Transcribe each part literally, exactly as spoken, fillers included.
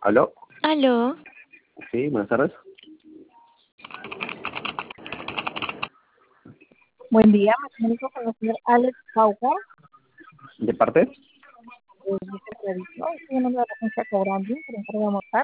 ¿Aló? Aló. Sí, buenas tardes. Buen día, me comunico con el señor Alex Pauca, ¿De parte? de Viceprevisto. Estoy llamando a la agencia Cobrandi por encargo de Movistar.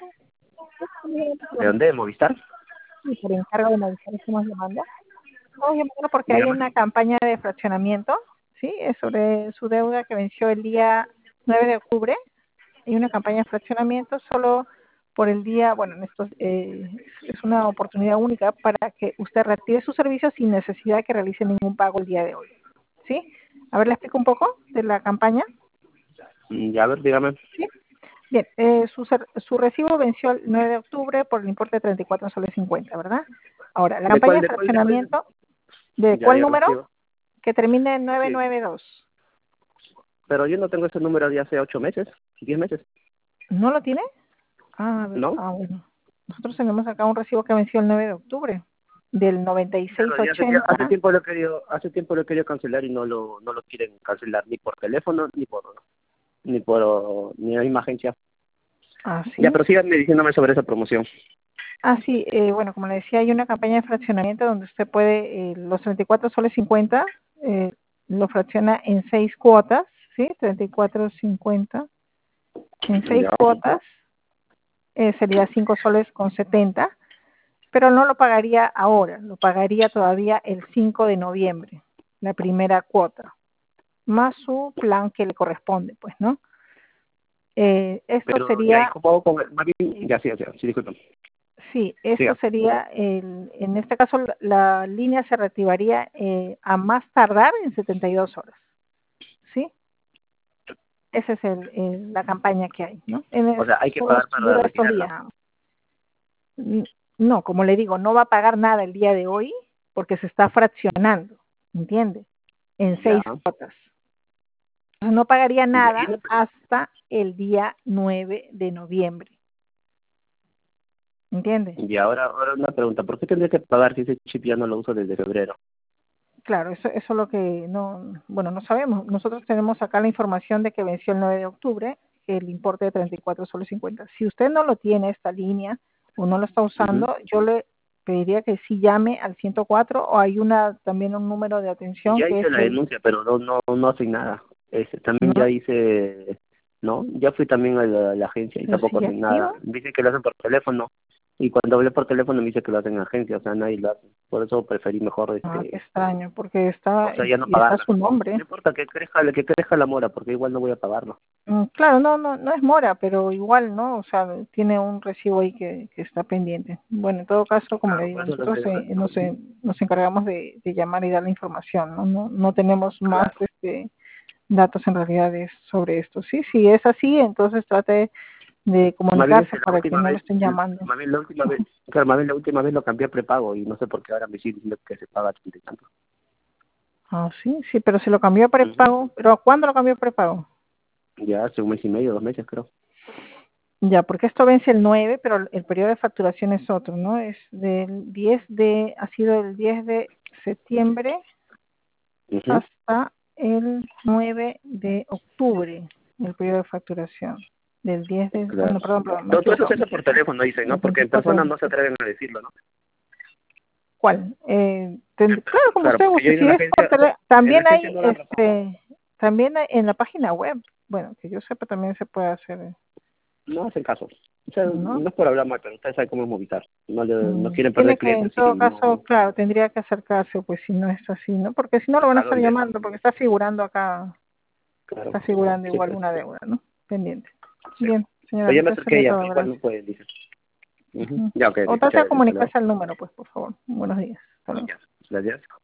¿De dónde? ¿De Movistar? Sí, por encargo de Movistar estamos llamando. Estamos llamando porque hay Dígame. una campaña de fraccionamiento, ¿sí? Es sobre su deuda que venció el día nueve de octubre. Hay una campaña de fraccionamiento solo por el día, bueno, en estos, eh, es una oportunidad única para que usted reactive sus servicios sin necesidad de que realice ningún pago el día de hoy, ¿sí? A ver, le explico un poco de la campaña. Mm, Ya, a ver, dígame. ¿Sí? Bien, eh, su, ser- su recibo venció el nueve de octubre por el importe de treinta y cuatro soles cincuenta, ¿verdad? Ahora, la ¿De campaña cuál, de de cuál, de cuál? fraccionamiento, ¿de Ya, cuál ya número? recibo. Que termine en nueve Sí. nueve dos. Pero yo no tengo ese número de hace ocho meses, diez meses. ¿No lo tiene? Ah, a ver, ¿No? ah, bueno. Nosotros tenemos acá un recibo que venció el nueve de octubre, del noventa y seis Claro, ya hace, tie- hace ochenta. tiempo lo he querido, hace tiempo lo he querido cancelar y no lo, no lo quieren cancelar ni por teléfono ni por, ni por, ni la misma agencia. Ah, Ya, sí. pero síganme diciéndome sobre esa promoción. Ah, sí, eh, bueno, como le decía, hay una campaña de fraccionamiento donde usted puede, eh, los treinta y cuatro soles cincuenta, eh, lo fracciona en seis cuotas, ¿sí? treinta y cuatro cincuenta. En seis Ya. cuotas eh, sería cinco soles con setenta, pero no lo pagaría ahora, lo pagaría todavía el cinco de noviembre, la primera cuota, más su plan que le corresponde, pues, ¿no? Eh, esto Pero ya, ¿y sería, cómo hago con el, más bien- ya, sí, ya, sí, disculpen. sí, esto Siga. sería, el, en este caso la, la línea se reactivaría eh, a más tardar en setenta y dos horas, ¿sí? Esa es el, el- la campaña que hay, ¿no? En O el- sea, hay que solo pagar para dura estos retirarlo. días. N- No, como le digo, no va a pagar nada el día de hoy porque se está fraccionando, ¿entiende? En Ya. seis cuotas. Entonces, no pagaría Ya, y nada una- hasta el día nueve de noviembre, ¿entiende? Y ahora, ahora una pregunta, ¿por qué tendría que pagar si ese chip ya no lo uso desde febrero? Claro, eso, eso es lo que no, bueno, no sabemos. Nosotros tenemos acá la información de que venció el nueve de octubre el importe de treinta y cuatro soles cincuenta. Si usted no lo tiene, esta línea, o no lo está Ujú. usando, yo le pediría que sí llame al ciento cuatro, o hay una también un número de atención Ya que es hice la el, denuncia, pero no no no hacen nada. Este, también ¿no? ya hice, ¿no? Ya fui también a la, la agencia y Pero tampoco sigue hacen nada. activo. Dicen que lo hacen por teléfono. Y cuando hablé por teléfono me dice que lo hacen en agencia, o sea, nadie lo hace. Por eso preferí mejor, Ah, qué este, extraño, porque o está, sea, ya no y está pagarla. su No nombre. importa que crezca, que crezca la mora, porque igual no voy a pagarlo. Mm, Claro, no, no, no es mora, pero igual, ¿no? O sea, tiene un recibo ahí que, que está pendiente. Bueno, en todo caso, como le Claro, por digo, eso lo nosotros que... eh, nos, eh, nos encargamos de, de llamar y dar la información, ¿no? No, no tenemos más Claro. este, datos en realidad de- sobre esto. Sí, si es así, entonces trate de Más bien comunicarse este, la para que última no lo vez, estén llamando. más bien la última vez, claro, más bien la última vez lo cambié a prepago y no sé por qué ahora me sigue diciendo que se paga treinta y tanto. Ah, sí, sí, pero se lo cambió a Ujú. prepago. ¿Pero cuándo lo cambió a prepago? Ya hace un mes y medio, dos meses creo. Ya, porque esto vence el nueve, pero el el periodo de facturación es otro, ¿no? Es del diez de, ha sido el diez de septiembre Ujú. hasta el nueve de octubre, el periodo de facturación. Del diez de, ah, Claro. no, perdón, perdón, me Todo, todo eso equivoco. se hace por teléfono, dicen, ¿no? El Porque en veinticuatro, persona no se veintisiete. atreven a decirlo, ¿no? ¿Cuál? Eh, ten- claro, como Claro, usted porque yo guste, he ido si a la es por agencia, tele, en la también agencia hay, no dan razón. este, también hay en la página web, bueno, que yo sepa también se puede hacer, No hacen caso. O sea, ¿no? no es por hablar mal, pero ustedes saben cómo es movilizar. No, le, no Mm, quieren perder Tiene que, en clientes y todo caso, no... claro, tendría que acercarse, pues si no es así, ¿no? Porque si no lo van a ¿A estar dónde? llamando, porque está figurando acá, Claro. está figurando Sí, igual pues. una deuda, ¿no? Pendiente. Sí. Bien, señora, Pero ya me eso acerqué sería ya, todo, pero igual no gracias. pueden, dice. Ujú. Ujú. Ya, ok, O ok, trata de chévere, hasta luego. comunicarse al número, pues, por favor. Buenos días. Hasta luego. Ya, gracias.